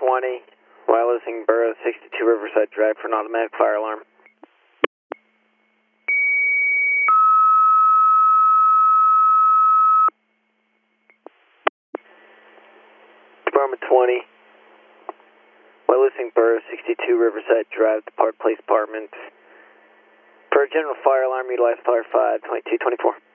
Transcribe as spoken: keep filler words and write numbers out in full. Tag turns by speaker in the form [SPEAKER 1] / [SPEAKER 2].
[SPEAKER 1] twenty, wirelessing Borough sixty-two Riverside Drive for an automatic fire alarm. Department twenty, wirelessing Borough sixty-two Riverside Drive to Park Place Apartments. For a general fire alarm, utilize fire five twenty-two twenty-four.